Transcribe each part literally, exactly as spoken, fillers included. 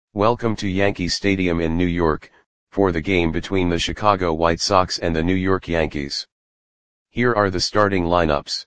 Welcome to Yankee Stadium in New York, for the game between the Chicago White Sox and the New York Yankees. Here are the starting lineups.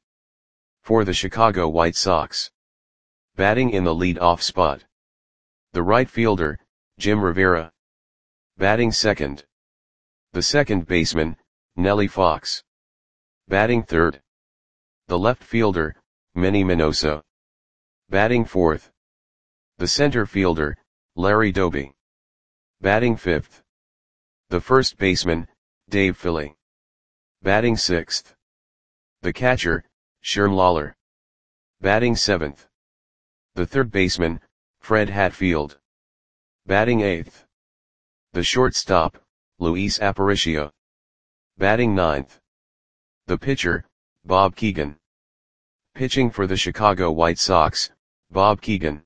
For the Chicago White Sox. Batting in the lead-off spot. The right fielder, Jim Rivera. Batting second. The second baseman, Nellie Fox. Batting third. The left fielder, Manny Minoso. Batting fourth. The center fielder, Larry Doby. Batting fifth. The first baseman, Dave Philly. Batting sixth. The catcher, Sherm Lollar. Batting seventh. The third baseman, Fred Hatfield. Batting eighth. The shortstop, Luis Aparicio. Batting ninth. The pitcher, Bob Keegan. Pitching for the Chicago White Sox, Bob Keegan.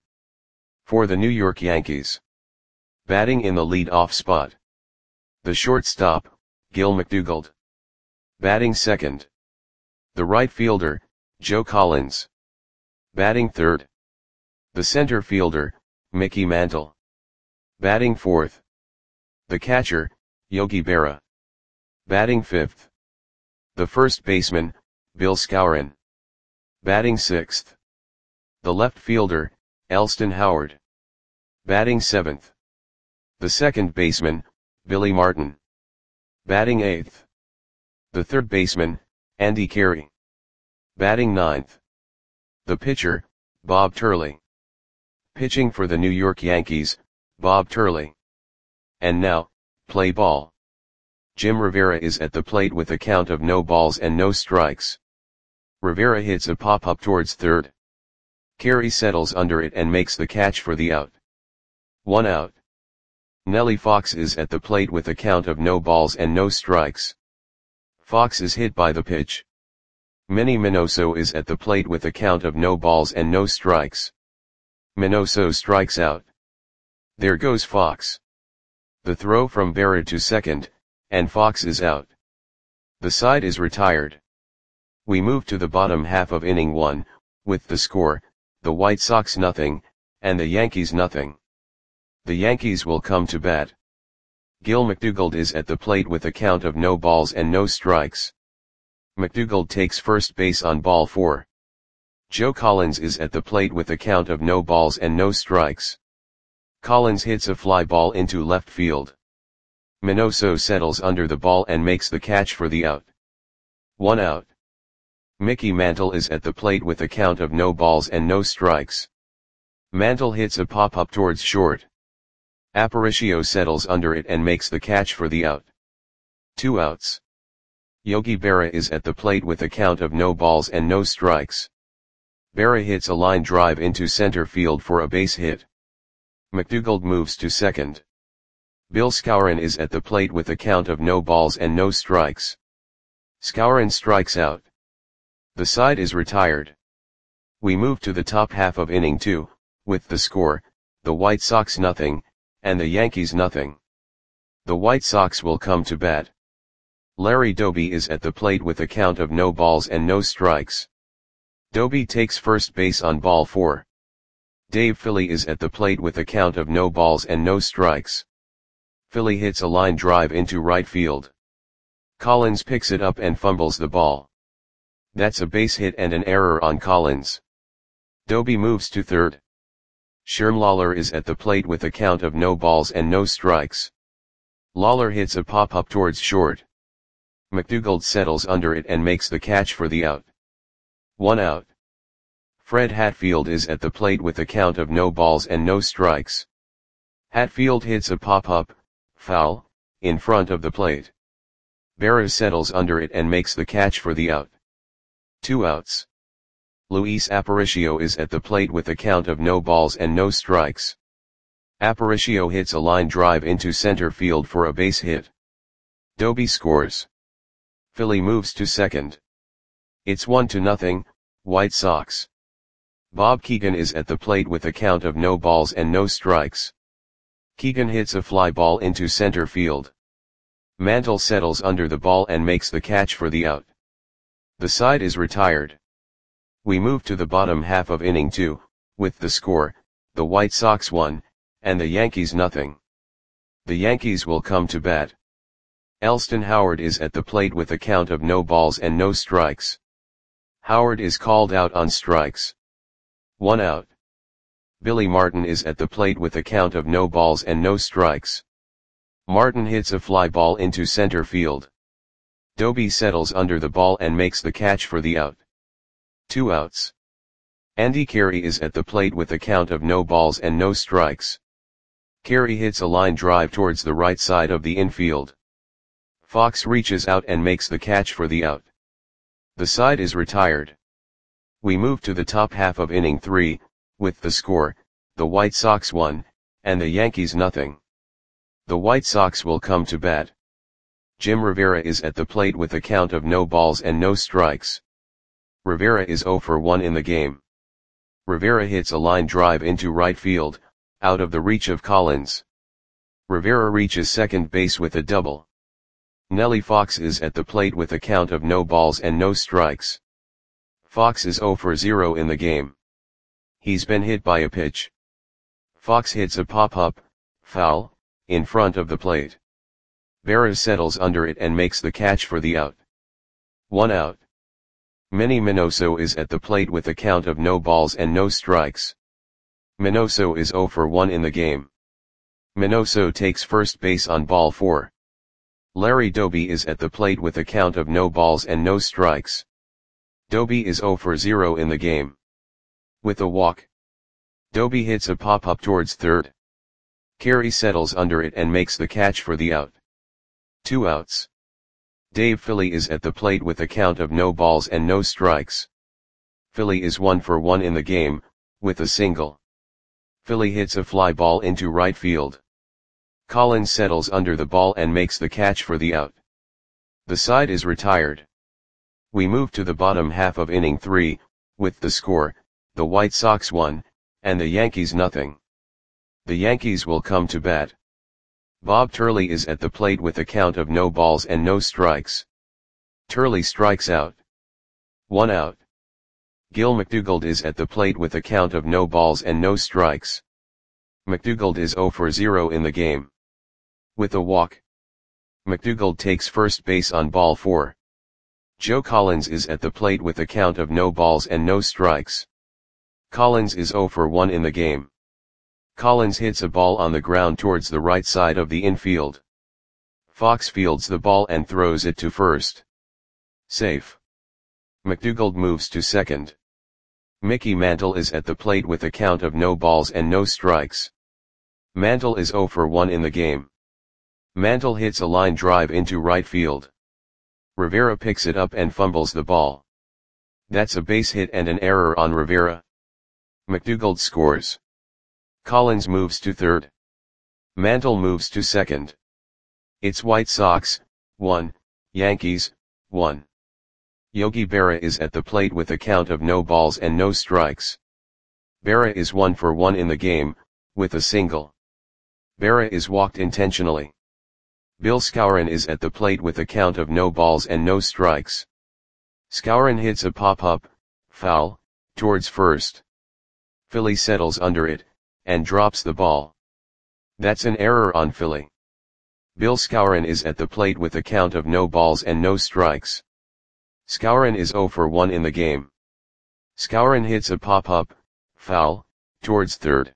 For the New York Yankees. Batting in the lead-off spot. The shortstop, Gil McDougald. Batting second. The right fielder, Joe Collins. Batting third. The center fielder, Mickey Mantle. Batting fourth. The catcher, Yogi Berra. Batting fifth. The first baseman, Bill Skowron. Batting sixth. The left fielder, Elston Howard. Batting seventh. The second baseman, Billy Martin. Batting eighth. The third baseman, Andy Carey. Batting ninth. The pitcher, Bob Turley. Pitching for the New York Yankees, Bob Turley. And now, play ball. Jim Rivera is at the plate with a count of no balls and no strikes. Rivera hits a pop-up towards third. Carey settles under it and makes the catch for the out. One out. Nellie Fox is at the plate with a count of no balls and no strikes. Fox is hit by the pitch. Manny Minoso is at the plate with a count of no balls and no strikes. Minoso strikes out. There goes Fox. The throw from Berra to second, and Fox is out. The side is retired. We move to the bottom half of inning one, with the score, the White Sox nothing, and the Yankees nothing. The Yankees will come to bat. Gil McDougald is at the plate with a count of no balls and no strikes. McDougald takes first base on ball four. Joe Collins is at the plate with a count of no balls and no strikes. Collins hits a fly ball into left field. Minoso settles under the ball and makes the catch for the out. One out. Mickey Mantle is at the plate with a count of no balls and no strikes. Mantle hits a pop-up towards short. Aparicio settles under it and makes the catch for the out. Two outs. Yogi Berra is at the plate with a count of no balls and no strikes. Berra hits a line drive into center field for a base hit. McDougald moves to second. Bill Skowron is at the plate with a count of no balls and no strikes. Skowron strikes out. The side is retired. We move to the top half of inning two, with the score, the White Sox nothing, and the Yankees nothing. The White Sox will come to bat. Larry Doby is at the plate with a count of no balls and no strikes. Doby takes first base on ball four. Dave Philly is at the plate with a count of no balls and no strikes. Philly hits a line drive into right field. Collins picks it up and fumbles the ball. That's a base hit and an error on Collins. Doby moves to third. Sherm Lollar is at the plate with a count of no balls and no strikes. Lollar hits a pop-up towards short. McDougald settles under it and makes the catch for the out. One out. Fred Hatfield is at the plate with a count of no balls and no strikes. Hatfield hits a pop-up, foul, in front of the plate. Berra settles under it and makes the catch for the out. Two outs. Luis Aparicio is at the plate with a count of no balls and no strikes. Aparicio hits a line drive into center field for a base hit. Doby scores. Philly moves to second. It's one to nothing, White Sox. Bob Keegan is at the plate with a count of no balls and no strikes. Keegan hits a fly ball into center field. Mantle settles under the ball and makes the catch for the out. The side is retired. We move to the bottom half of inning two, with the score, the White Sox one, and the Yankees nothing. The Yankees will come to bat. Elston Howard is at the plate with a count of no balls and no strikes. Howard is called out on strikes. One out. Billy Martin is at the plate with a count of no balls and no strikes. Martin hits a fly ball into center field. Doby settles under the ball and makes the catch for the out. Two outs. Andy Carey is at the plate with a count of no balls and no strikes. Carey hits a line drive towards the right side of the infield. Fox reaches out and makes the catch for the out. The side is retired. We move to the top half of inning three, with the score, the White Sox one, and the Yankees nothing. The White Sox will come to bat. Jim Rivera is at the plate with a count of no balls and no strikes. Rivera is oh for one in the game. Rivera hits a line drive into right field, out of the reach of Collins. Rivera reaches second base with a double. Nellie Fox is at the plate with a count of no balls and no strikes. Fox is oh for zero in the game. He's been hit by a pitch. Fox hits a pop-up, foul, in front of the plate. Berra settles under it and makes the catch for the out. One out. Manny Minoso is at the plate with a count of no balls and no strikes. Minoso is oh for one in the game. Minoso takes first base on ball four. Larry Doby is at the plate with a count of no balls and no strikes. Doby is oh for zero in the game. With a walk. Doby hits a pop-up towards third. Carey settles under it and makes the catch for the out. Two outs. Dave Philly is at the plate with a count of no balls and no strikes. Philly is one for one in the game, with a single. Philly hits a fly ball into right field. Collins settles under the ball and makes the catch for the out. The side is retired. We move to the bottom half of inning three, with the score, the White Sox one, and the Yankees nothing. The Yankees will come to bat. Bob Turley is at the plate with a count of no balls and no strikes. Turley strikes out. One out. Gil McDougald is at the plate with a count of no balls and no strikes. McDougald is oh for zero in the game. With a walk. McDougald takes first base on ball four. Joe Collins is at the plate with a count of no balls and no strikes. Collins is oh for one in the game. Collins hits a ball on the ground towards the right side of the infield. Fox fields the ball and throws it to first. Safe. McDougald moves to second. Mickey Mantle is at the plate with a count of no balls and no strikes. Mantle is oh for one in the game. Mantle hits a line drive into right field. Rivera picks it up and fumbles the ball. That's a base hit and an error on Rivera. McDougald scores. Collins moves to third. Mantle moves to second. It's White Sox, one, Yankees, one. Yogi Berra is at the plate with a count of no balls and no strikes. Berra is one for one in the game, with a single. Berra is walked intentionally. Bill Skowron is at the plate with a count of no balls and no strikes. Skowron hits a pop-up, foul, towards first. Philly settles under it, and drops the ball. That's an error on Philly. Bill Skowron is at the plate with a count of no balls and no strikes. Skowron is oh for one in the game. Skowron hits a pop-up, foul, towards third.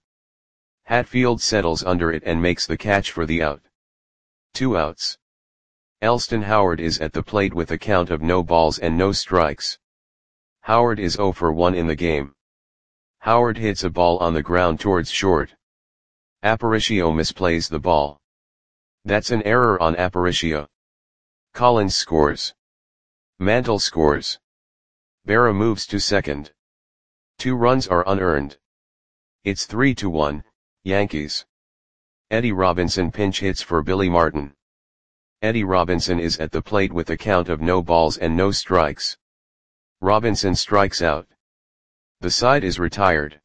Hatfield settles under it and makes the catch for the out. Two outs. Elston Howard is at the plate with a count of no balls and no strikes. Howard is oh for one in the game. Howard hits a ball on the ground towards short. Aparicio misplays the ball. That's an error on Aparicio. Collins scores. Mantle scores. Berra moves to second. Two runs are unearned. It's three to one, Yankees. Eddie Robinson pinch hits for Billy Martin. Eddie Robinson is at the plate with a count of no balls and no strikes. Robinson strikes out. The side is retired.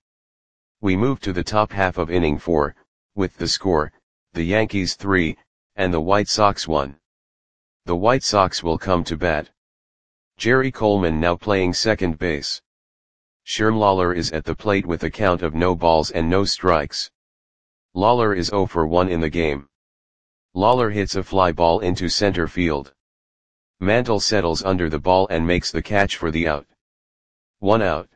We move to the top half of inning four, with the score, the Yankees three, and the White Sox one. The White Sox will come to bat. Jerry Coleman now playing second base. Sherm Lawler is at the plate with a count of no balls and no strikes. Lawler is zero for one in the game. Lawler hits a fly ball into center field. Mantle settles under the ball and makes the catch for the out. One out.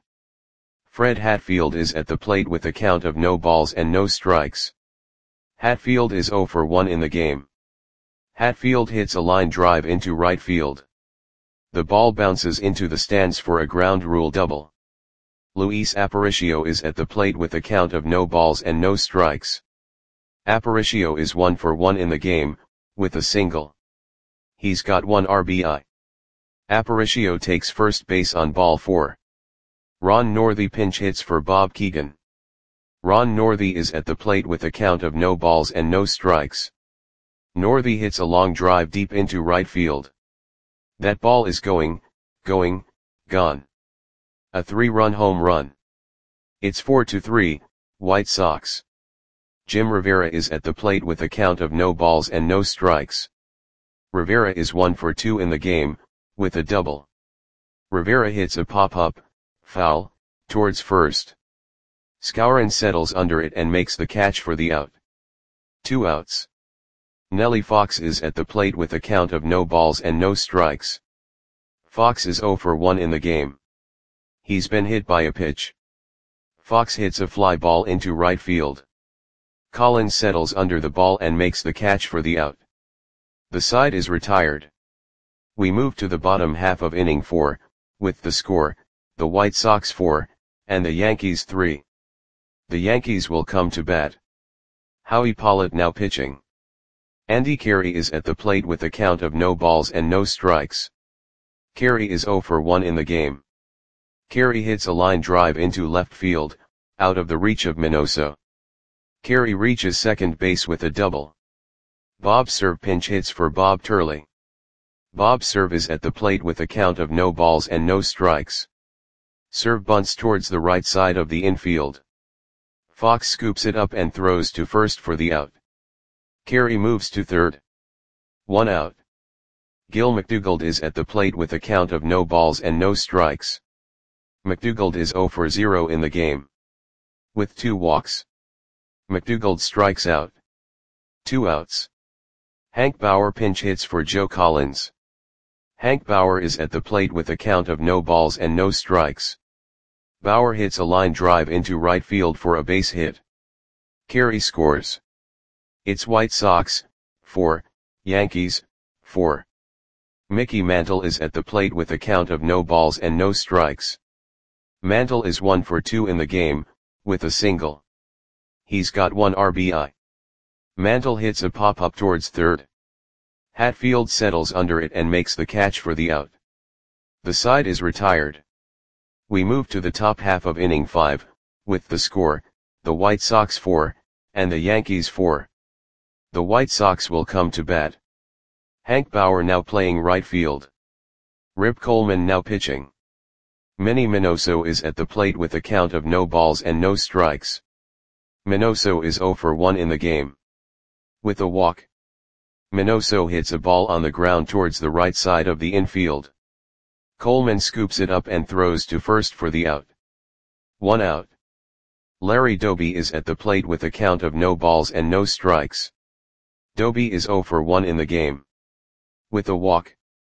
Fred Hatfield is at the plate with a count of no balls and no strikes. Hatfield is zero for one in the game. Hatfield hits a line drive into right field. The ball bounces into the stands for a ground rule double. Luis Aparicio is at the plate with a count of no balls and no strikes. Aparicio is one for one in the game, with a single. He's got one R B I. Aparicio takes first base on ball four. Ron Northey pinch hits for Bob Keegan. Ron Northey is at the plate with a count of no balls and no strikes. Northey hits a long drive deep into right field. That ball is going, going, gone. A three-run home run. It's four to three, White Sox. Jim Rivera is at the plate with a count of no balls and no strikes. Rivera is one for two in the game, with a double. Rivera hits a pop-up, foul, towards first. Skowron settles under it and makes the catch for the out. Two outs. Nellie Fox is at the plate with a count of no balls and no strikes. Fox is zero for one in the game. He's been hit by a pitch. Fox hits a fly ball into right field. Collins settles under the ball and makes the catch for the out. The side is retired. We move to the bottom half of inning four, with the score, the White Sox four, and the Yankees three. The Yankees will come to bat. Howie Pollitt now pitching. Andy Carey is at the plate with a count of no balls and no strikes. Carey is zero for one in the game. Carey hits a line drive into left field, out of the reach of Minoso. Carey reaches second base with a double. Bob Cerv pinch hits for Bob Turley. Bob Cerv is at the plate with a count of no balls and no strikes. Cerv bunts towards the right side of the infield. Fox scoops it up and throws to first for the out. Carey moves to third. One out. Gil McDougald is at the plate with a count of no balls and no strikes. McDougald is zero for zero in the game. With two walks. McDougald strikes out. Two outs. Hank Bauer pinch hits for Joe Collins. Hank Bauer is at the plate with a count of no balls and no strikes. Bauer hits a line drive into right field for a base hit. Carey scores. It's White Sox, four, Yankees, four. Mickey Mantle is at the plate with a count of no balls and no strikes. Mantle is one for two in the game, with a single. He's got one R B I. Mantle hits a pop-up towards third. Hatfield settles under it and makes the catch for the out. The side is retired. We move to the top half of inning five, with the score, the White Sox four, and the Yankees four. The White Sox will come to bat. Hank Bauer now playing right field. Rip Coleman now pitching. Manny Minoso is at the plate with a count of no balls and no strikes. Minoso is zero for one in the game. With a walk. Minoso hits a ball on the ground towards the right side of the infield. Coleman scoops it up and throws to first for the out. One out. Larry Doby is at the plate with a count of no balls and no strikes. Doby is zero for one in the game. With a walk.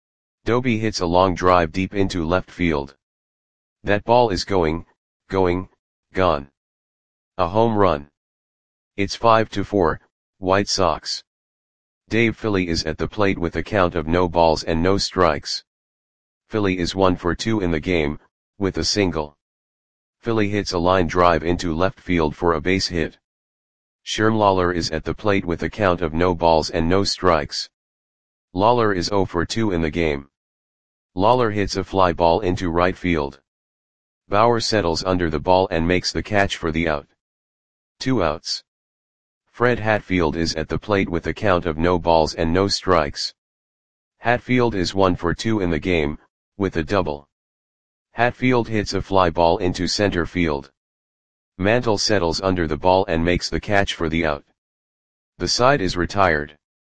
Doby hits a long drive deep into left field. That ball is going, going, gone. A home run. It's five to four, White Sox. Dave Philly is at the plate with a count of no balls and no strikes. Philly is one for two in the game, with a single. Philly hits a line drive into left field for a base hit. Sherm Lawler is at the plate with a count of no balls and no strikes. Lawler is zero for two in the game. Lawler hits a fly ball into right field. Bauer settles under the ball and makes the catch for the out. Two outs. Fred Hatfield is at the plate with a count of no balls and no strikes. Hatfield is one for two in the game, with a double. Hatfield hits a fly ball into center field. Mantle settles under the ball and makes the catch for the out. The side is retired.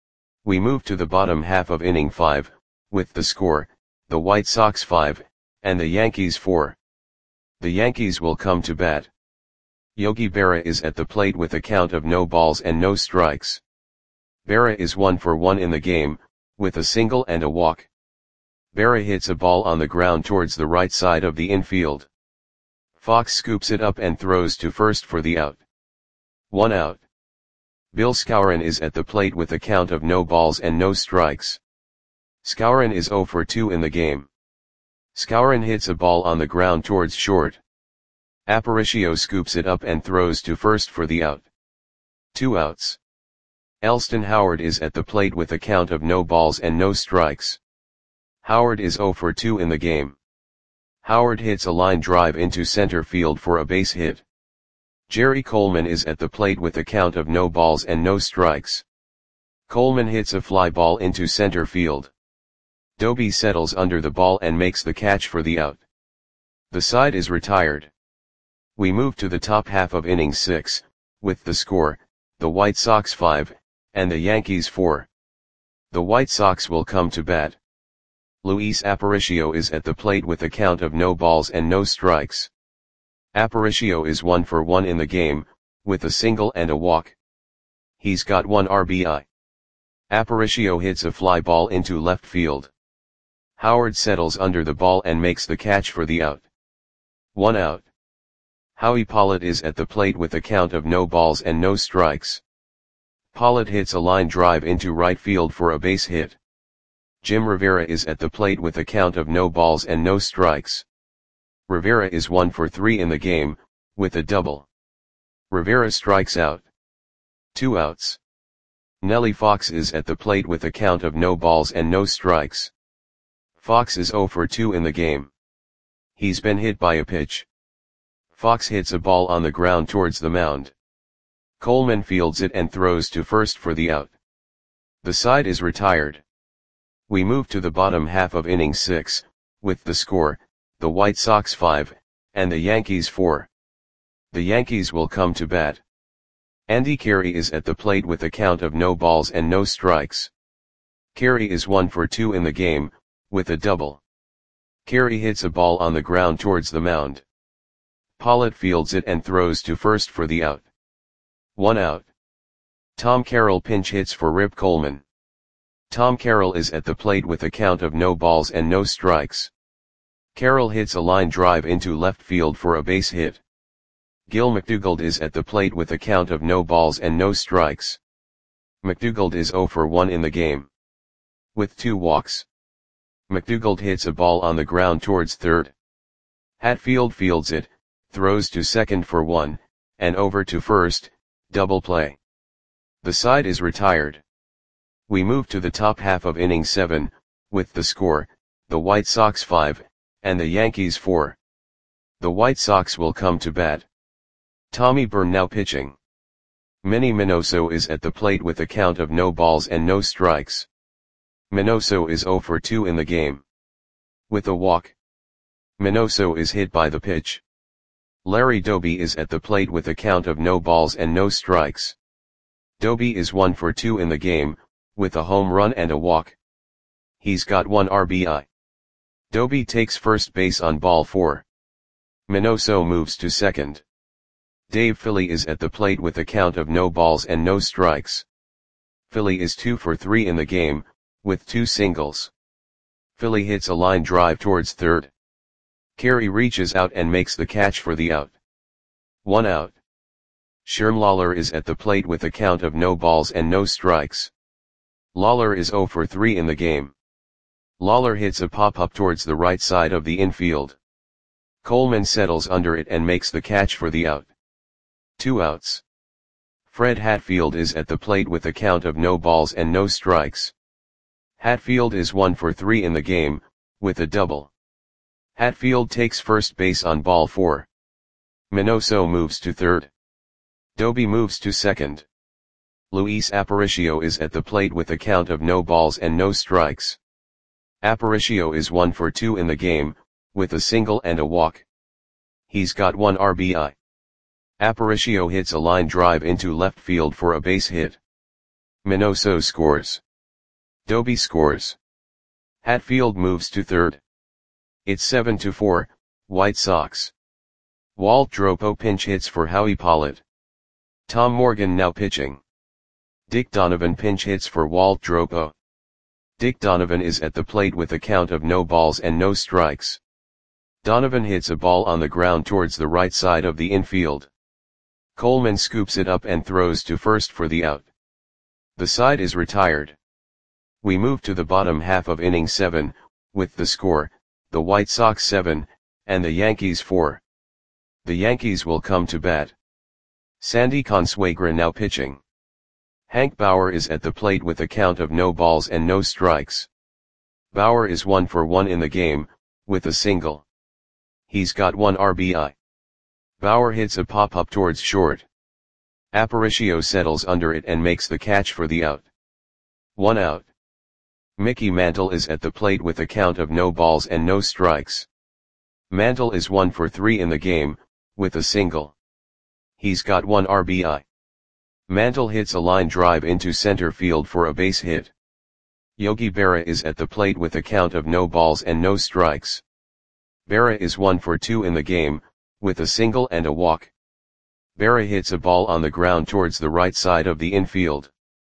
We move to the bottom half of inning five, with the score, the White Sox five, and the Yankees four. The Yankees will come to bat. Yogi Berra is at the plate with a count of no balls and no strikes. Berra is one for one in the game, with a single and a walk. Berra hits a ball on the ground towards the right side of the infield. Fox scoops it up and throws to first for the out. One out. Bill Skowron is at the plate with a count of no balls and no strikes. Skowron is zero for two in the game. Skowron hits a ball on the ground towards short. Aparicio scoops it up and throws to first for the out. Two outs. Elston Howard is at the plate with a count of no balls and no strikes. Howard is zero for two in the game. Howard hits a line drive into center field for a base hit. Jerry Coleman is at the plate with a count of no balls and no strikes. Coleman hits a fly ball into center field. Doby settles under the ball and makes the catch for the out. The side is retired. We move to the top half of inning six, with the score, the White Sox five, and the Yankees four. The White Sox will come to bat. Luis Aparicio is at the plate with a count of no balls and no strikes. Aparicio is one for one in the game, with a single and a walk. He's got one R B I. Aparicio hits a fly ball into left field. Howard settles under the ball and makes the catch for the out. One out. Howie Pollitt is at the plate with a count of no balls and no strikes. Pollitt hits a line drive into right field for a base hit. Jim Rivera is at the plate with a count of no balls and no strikes. Rivera is one for three in the game, with a double. Rivera strikes out. Two outs. Nellie Fox is at the plate with a count of no balls and no strikes. Fox is zero for two in the game. He's been hit by a pitch. Fox hits a ball on the ground towards the mound. Coleman fields it and throws to first for the out. The side is retired. We move to the bottom half of inning six, with the score, the White Sox five, and the Yankees four. The Yankees will come to bat. Andy Carey is at the plate with a count of no balls and no strikes. Carey is one for two in the game, with a double. Carey hits a ball on the ground towards the mound. Pollitt fields it and throws to first for the out. One out. Tom Carroll pinch hits for Rip Coleman. Tom Carroll is at the plate with a count of no balls and no strikes. Carroll hits a line drive into left field for a base hit. Gil McDougald is at the plate with a count of no balls and no strikes. McDougald is zero for one in the game. With two walks. McDougald hits a ball on the ground towards third. Hatfield fields it, throws to second for one, and over to first, double play. The side is retired. We move to the top half of inning seven, with the score, the White Sox five, and the Yankees four. The White Sox will come to bat. Tommy Byrne now pitching. Manny Minoso is at the plate with a count of no balls and no strikes. Minoso is zero for two in the game. With a walk. Minoso is hit by the pitch. Larry Doby is at the plate with a count of no balls and no strikes. Doby is one for two in the game, with a home run and a walk. He's got one R B I. Doby takes first base on ball four. Minoso moves to second. Dave Philly is at the plate with a count of no balls and no strikes. Philly is two for three in the game, with two singles. Philly hits a line drive towards third. Carey reaches out and makes the catch for the out. One out. Sherm Lawler is at the plate with a count of no balls and no strikes. Lawler is zero for three in the game. Lawler hits a pop-up towards the right side of the infield. Coleman settles under it and makes the catch for the out. Two outs. Fred Hatfield is at the plate with a count of no balls and no strikes. Hatfield is one for three in the game, with a double. Hatfield takes first base on ball four. Minoso moves to third. Doby moves to second. Luis Aparicio is at the plate with a count of no balls and no strikes. Aparicio is one for two in the game, with a single and a walk. He's got one R B I. Aparicio hits a line drive into left field for a base hit. Minoso scores. Doby scores. Hatfield moves to third. It's seven to four, White Sox. Walt Dropo pinch hits for Howie Pollitt. Tom Morgan now pitching. Dick Donovan pinch hits for Walt Dropo. Dick Donovan is at the plate with a count of no balls and no strikes. Donovan hits a ball on the ground towards the right side of the infield. Coleman scoops it up and throws to first for the out. The side is retired. We move to the bottom half of inning seven, with the score, the White Sox seven, and the Yankees four. The Yankees will come to bat. Sandy Consuegra now pitching. Hank Bauer is at the plate with a count of no balls and no strikes. Bauer is one for one in the game, with a single. He's got one R B I. Bauer hits a pop-up towards short. Aparicio settles under it and makes the catch for the out. One out. Mickey Mantle is at the plate with a count of no balls and no strikes. Mantle is one for three in the game, with a single. He's got one R B I. Mantle hits a line drive into center field for a base hit. Yogi Berra is at the plate with a count of no balls and no strikes. Berra is one for two in the game, with a single and a walk. Berra hits a ball on the ground towards the right side of the infield.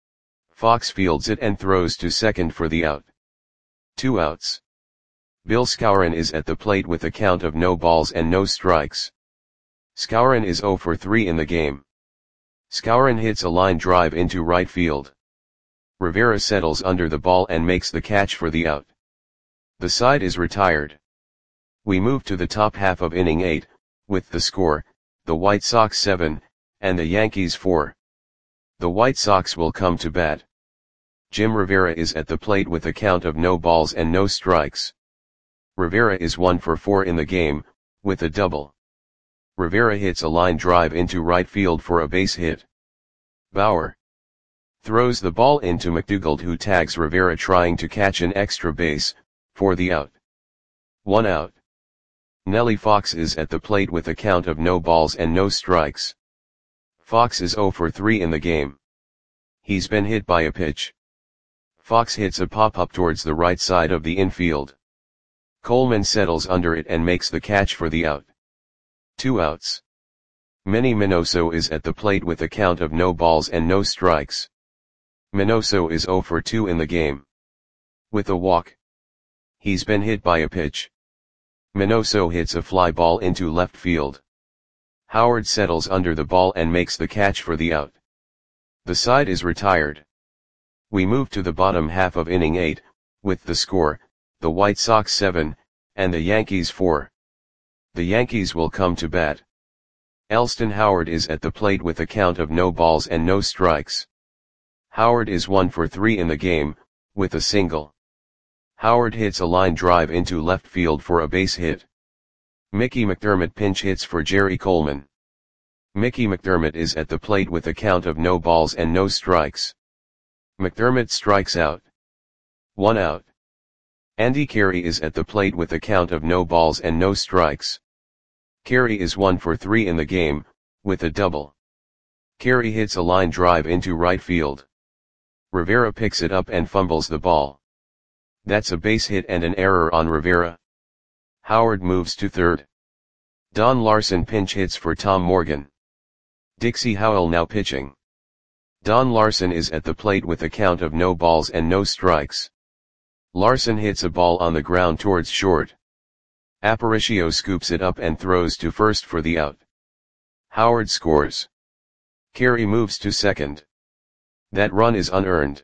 Fox fields it and throws to second for the out. Two outs. Bill Skowron is at the plate with a count of no balls and no strikes. Skowron is zero for three in the game. Skowron hits a line drive into right field. Rivera settles under the ball and makes the catch for the out. The side is retired. We move to the top half of inning eight, with the score, the White Sox seven, and the Yankees four. The White Sox will come to bat. Jim Rivera is at the plate with a count of no balls and no strikes. Rivera is one for four in the game, with a double. Rivera hits a line drive into right field for a base hit. Bauer throws the ball into McDougald, who tags Rivera trying to catch an extra base, for the out. One out. Nellie Fox is at the plate with a count of no balls and no strikes. Fox is zero for three in the game. He's been hit by a pitch. Fox hits a pop-up towards the right side of the infield. Coleman settles under it and makes the catch for the out. Two outs. Manny Minoso is at the plate with a count of no balls and no strikes. Minoso is zero for two in the game. With a walk. He's been hit by a pitch. Minoso hits a fly ball into left field. Howard settles under the ball and makes the catch for the out. The side is retired. We move to the bottom half of inning eight, with the score, the White Sox seven, and the Yankees four. The Yankees will come to bat. Elston Howard is at the plate with a count of no balls and no strikes. Howard is one for three in the game, with a single. Howard hits a line drive into left field for a base hit. Mickey McDermott pinch hits for Jerry Coleman. Mickey McDermott is at the plate with a count of no balls and no strikes. McDermott strikes out. One out. Andy Carey is at the plate with a count of no balls and no strikes. Carey is one for three in the game, with a double. Carey hits a line drive into right field. Rivera picks it up and fumbles the ball. That's a base hit and an error on Rivera. Howard moves to third. Don Larson pinch hits for Tom Morgan. Dixie Howell now pitching. Don Larson is at the plate with a count of no balls and no strikes. Larson hits a ball on the ground towards short. Aparicio scoops it up and throws to first for the out. Howard scores. Carey moves to second. That run is unearned.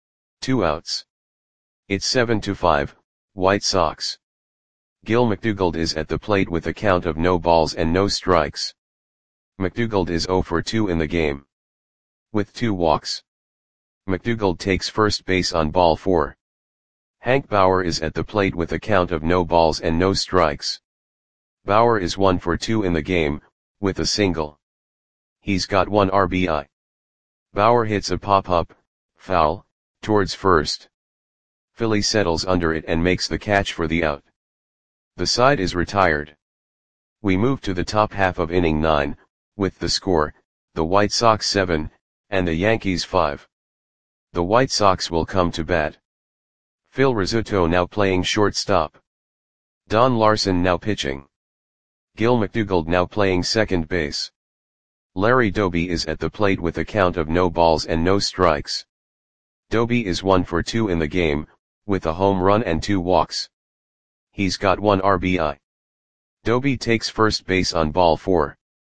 Two outs. It's seven to five, White Sox. Gil McDougald is at the plate with a count of no balls and no strikes. McDougald is zero for two in the game. With two walks. McDougald takes first base on ball four. Hank Bauer is at the plate with a count of no balls and no strikes. Bauer is one for two in the game, with a single. He's got one R B I. Bauer hits a pop-up, foul, towards first. Philly settles under it and makes the catch for the out. The side is retired. We move to the top half of inning nine, with the score, the White Sox seven, and the Yankees five. The White Sox will come to bat. Phil Rizzuto now playing shortstop. Don Larson now pitching. Gil McDougald now playing second base. Larry Doby is at the plate with a count of no balls and no strikes. Doby is one for two in the game, with a home run and two walks. He's got one R B I. Doby takes first base on ball four.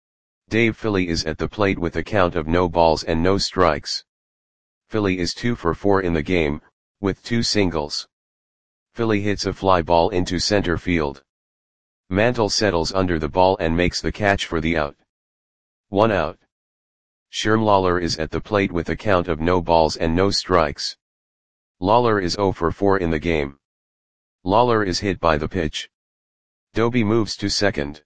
Dave Philly is at the plate with a count of no balls and no strikes. Philly is two for four in the game, with two singles. Philly hits a fly ball into center field. Mantle settles under the ball and makes the catch for the out. One out. Sherm Lawler is at the plate with a count of no balls and no strikes. Lawler is zero for four in the game. Lawler is hit by the pitch. Doby moves to second.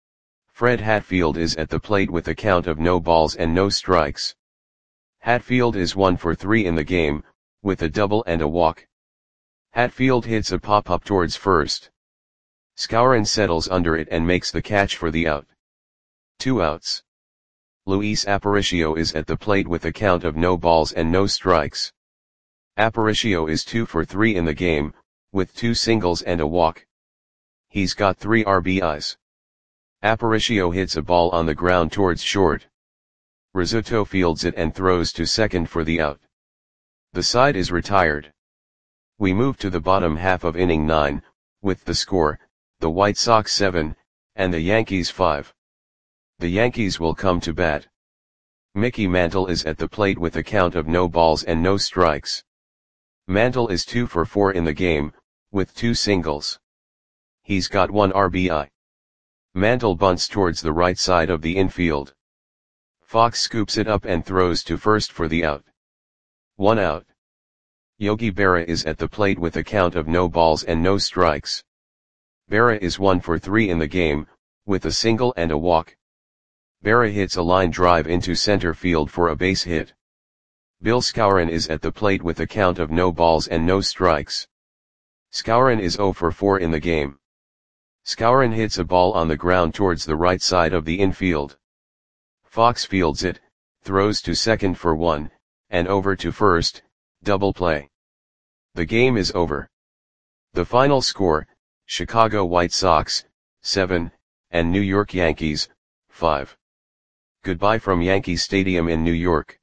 Fred Hatfield is at the plate with a count of no balls and no strikes. Hatfield is one for three in the game, with a double and a walk. Hatfield hits a pop-up towards first. Skowron settles under it and makes the catch for the out. Two outs. Luis Aparicio is at the plate with a count of no balls and no strikes. Aparicio is two for three in the game, with two singles and a walk. He's got three R B Is. Aparicio hits a ball on the ground towards short. Rizzuto fields it and throws to second for the out. The side is retired. We move to the bottom half of inning nine, with the score, the White Sox seven, and the Yankees five. The Yankees will come to bat. Mickey Mantle is at the plate with a count of no balls and no strikes. Mantle is two for four in the game, with two singles. He's got one R B I. Mantle bunts towards the right side of the infield. Fox scoops it up and throws to first for the out. One out. Yogi Berra is at the plate with a count of no balls and no strikes. Berra is one for three in the game, with a single and a walk. Berra hits a line drive into center field for a base hit. Bill Skowron is at the plate with a count of no balls and no strikes. Skowron is zero for four in the game. Skowron hits a ball on the ground towards the right side of the infield. Fox fields it, throws to second for one, and over to first, double play. The game is over. The final score, Chicago White Sox, seven, and New York Yankees, five. Goodbye from Yankee Stadium in New York.